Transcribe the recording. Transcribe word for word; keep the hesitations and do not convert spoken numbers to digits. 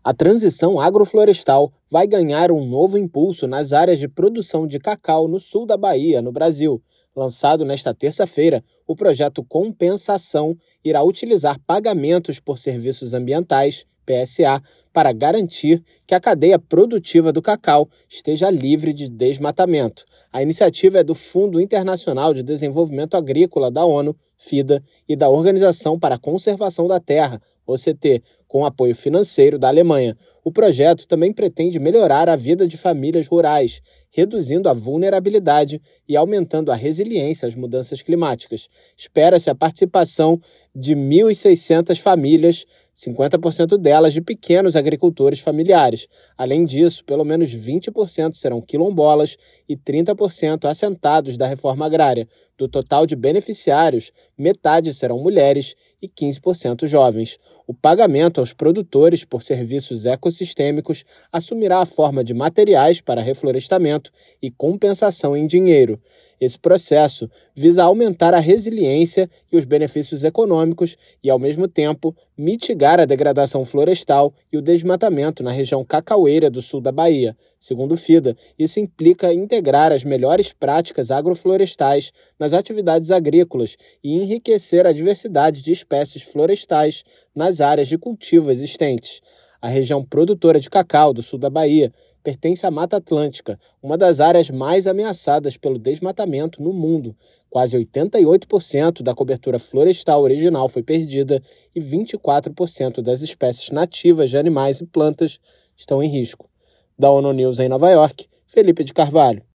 A transição agroflorestal vai ganhar um novo impulso nas áreas de produção de cacau no sul da Bahia, no Brasil. Lançado nesta terça-feira, o projeto Compensação irá utilizar pagamentos por serviços ambientais, P S A, para garantir que a cadeia produtiva do cacau esteja livre de desmatamento. A iniciativa é do Fundo Internacional de Desenvolvimento Agrícola da ONU, FIDA, e da Organização para a Conservação da Terra, O C T, com apoio financeiro da Alemanha. O projeto também pretende melhorar a vida de famílias rurais, reduzindo a vulnerabilidade e aumentando a resiliência às mudanças climáticas. Espera-se a participação de mil e seiscentas famílias, cinquenta por cento delas de pequenos agricultores familiares. Além disso, pelo menos vinte por cento serão quilombolas e trinta por cento assentados da reforma agrária. Do total de beneficiários, metade serão mulheres e quinze por cento jovens. O pagamento aos produtores por serviços ecossistêmicos assumirá a forma de materiais para reflorestamento e compensação em dinheiro. Esse processo visa aumentar a resiliência e os benefícios econômicos e, ao mesmo tempo, mitigar a degradação florestal e o desmatamento na região cacaueira do sul da Bahia. Segundo o FIDA, isso implica integrar as melhores práticas agroflorestais nas atividades agrícolas e enriquecer a diversidade de espécies florestais nas áreas de cultivo existentes. A região produtora de cacau do sul da Bahia pertence à Mata Atlântica, uma das áreas mais ameaçadas pelo desmatamento no mundo. Quase oitenta e oito por cento da cobertura florestal original foi perdida e vinte e quatro por cento das espécies nativas de animais e plantas estão em risco. Da ONU News em Nova York, Felipe de Carvalho.